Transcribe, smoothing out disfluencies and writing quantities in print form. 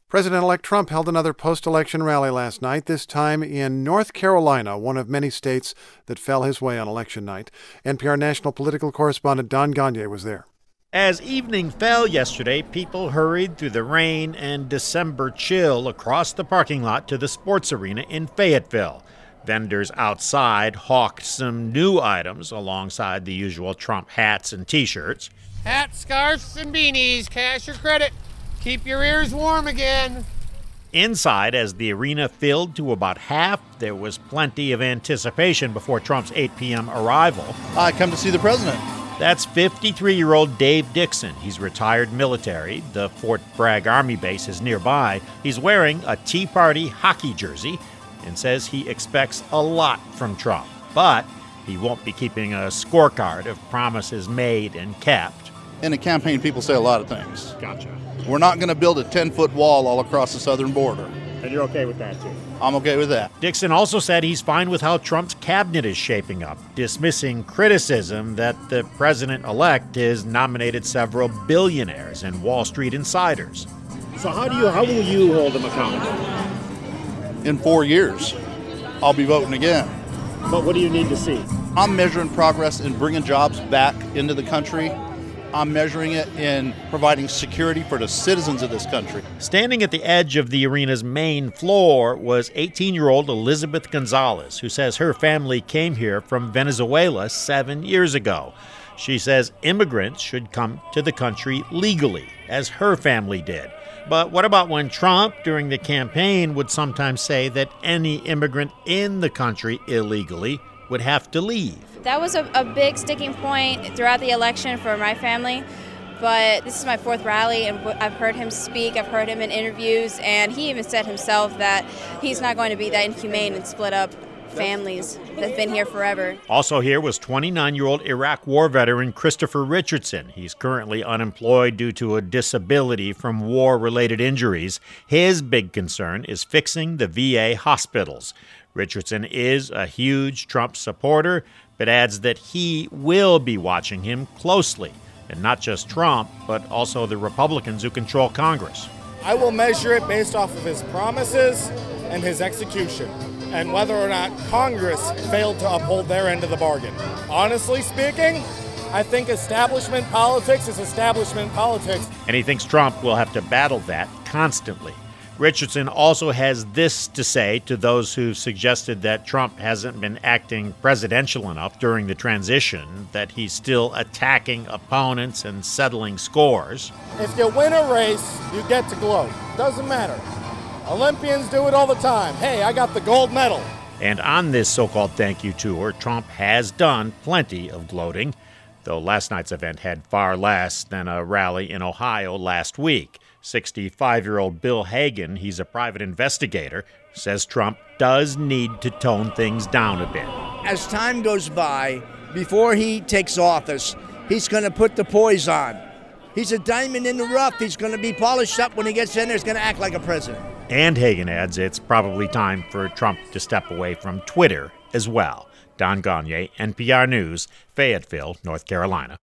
President-elect Trump held another post-election rally last night, this time in North Carolina, one of many states that fell his way on election night. NPR national political correspondent Don Gonyea was there. As evening fell yesterday, people hurried through the rain and December chill across the parking lot to the sports arena in Fayetteville. Vendors outside hawked some new items alongside the usual Trump hats and T-shirts. Hats, scarves, and beanies, cash or credit. Keep your ears warm again. Inside, as the arena filled to about half, there was plenty of anticipation before Trump's 8 p.m. arrival. I come to see the president. That's 53-year-old Dave Dixon. He's retired military. The Fort Bragg Army base is nearby. He's wearing a Tea Party hockey jersey and says he expects a lot from Trump. But he won't be keeping a scorecard of promises made and kept. In a campaign, people say a lot of things. Gotcha. We're not going to build a 10-foot wall all across the southern border. And you're okay with that, too? I'm okay with that. Dixon also said he's fine with how Trump's cabinet is shaping up, dismissing criticism that the president-elect has nominated several billionaires and Wall Street insiders. So how will you hold him accountable? In 4 years, I'll be voting again. But what do you need to see? I'm measuring progress in bringing jobs back into the country. I'm measuring it in providing security for the citizens of this country. Standing at the edge of the arena's main floor was 18-year-old Elizabeth Gonzalez, who says her family came here from Venezuela 7 years ago. She says immigrants should come to the country legally, as her family did. But what about when Trump, during the campaign, would sometimes say that any immigrant in the country illegally would have to leave? That was a big sticking point throughout the election for my family, but this is my fourth rally, and I've heard him speak, I've heard him in interviews, and he even said himself that he's not going to be that inhumane and split up families that've been here forever. Also here was 29-year-old Iraq war veteran Christopher Richardson. He's currently unemployed due to a disability from war-related injuries. His big concern is fixing the VA hospitals. Richardson is a huge Trump supporter, but adds that he will be watching him closely, and not just Trump, but also the Republicans who control Congress. I will measure it based off of his promises and his execution, and whether or not Congress failed to uphold their end of the bargain. Honestly speaking, I think establishment politics is establishment politics. And he thinks Trump will have to battle that constantly. Richardson also has this to say to those who suggested that Trump hasn't been acting presidential enough during the transition, that he's still attacking opponents and settling scores. If you win a race, you get to gloat. Doesn't matter. Olympians do it all the time. Hey, I got the gold medal. And on this so-called thank you tour, Trump has done plenty of gloating, though last night's event had far less than a rally in Ohio last week. 65-year-old Bill Hagan, he's a private investigator, says Trump does need to tone things down a bit. As time goes by, before he takes office, he's going to put the poise on. He's a diamond in the rough. He's going to be polished up when he gets in there. He's going to act like a president. And Hagan adds it's probably time for Trump to step away from Twitter as well. Don Gonyea, NPR News, Fayetteville, North Carolina.